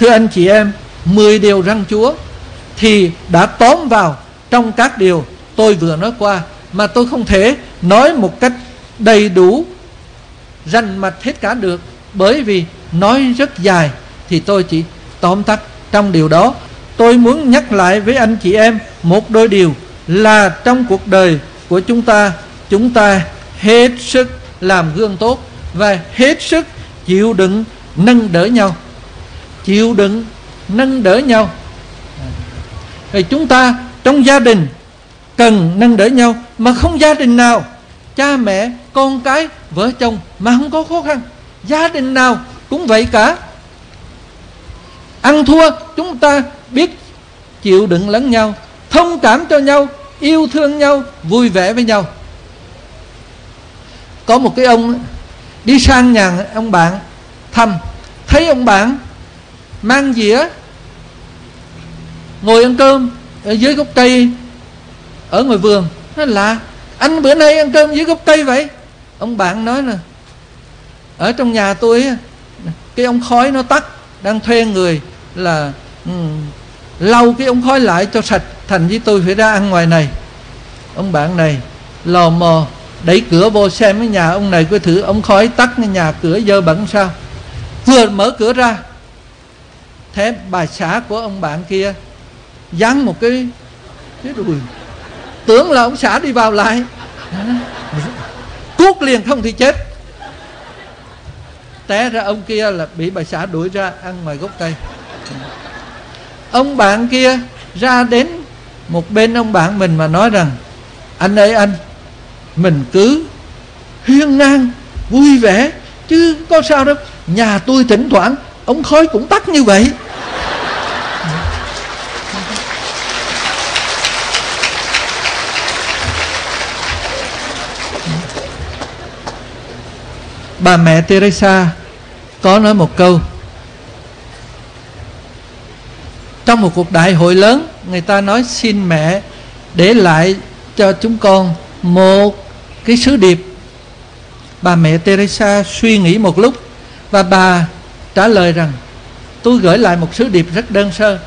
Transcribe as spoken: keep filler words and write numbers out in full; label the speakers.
Speaker 1: Thưa anh chị em, mười điều răn Chúa thì đã tóm vào trong các điều tôi vừa nói qua, mà tôi không thể nói một cách đầy đủ rành mạch hết cả được, bởi vì nói rất dài, thì tôi chỉ tóm tắt trong điều đó. Tôi muốn nhắc lại với anh chị em một đôi điều là trong cuộc đời của chúng ta, chúng ta hết sức làm gương tốt và hết sức chịu đựng nâng đỡ nhau. Chịu đựng nâng đỡ nhau. Rồi chúng ta trong gia đình cần nâng đỡ nhau, mà không gia đình nào, cha mẹ, con cái, vợ chồng mà không có khó khăn. Gia đình nào cũng vậy cả. Ăn thua chúng ta biết chịu đựng lẫn nhau, thông cảm cho nhau, yêu thương nhau, vui vẻ với nhau. Có một cái ông đi sang nhà ông bạn thăm, thấy ông bạn mang dĩa ngồi ăn cơm ở dưới gốc cây ở ngoài vườn. Nói lạ, anh bữa nay ăn cơm dưới gốc cây vậy? Ông bạn nói là ở trong nhà tôi cái ống khói nó tắt, đang thuê người là um, lau cái ống khói lại cho sạch, thành với tôi phải ra ăn ngoài này. Ông bạn này lò mò đẩy cửa vô xem cái nhà ông này, coi thử ống khói tắt, cái nhà cửa dơ bẩn sao. Vừa mở cửa ra, thế bà xã của ông bạn kia dán một cái cái đùi, tưởng là ông xã đi vào lại, cuốc liền không thì chết. Té ra ông kia là bị bà xã đuổi ra ăn ngoài gốc cây. Ông bạn kia ra đến một bên ông bạn mình mà nói rằng: anh ơi anh, mình cứ hiên ngang vui vẻ chứ có sao đâu, nhà tôi thỉnh thoảng ống khói cũng tắt như vậy. Bà mẹ Teresa có nói một câu trong một cuộc đại hội lớn. Người ta nói xin mẹ để lại cho chúng con một cái sứ điệp. Bà mẹ Teresa suy nghĩ một lúc và bà trả lời rằng: tôi gửi lại một sứ điệp rất đơn sơ.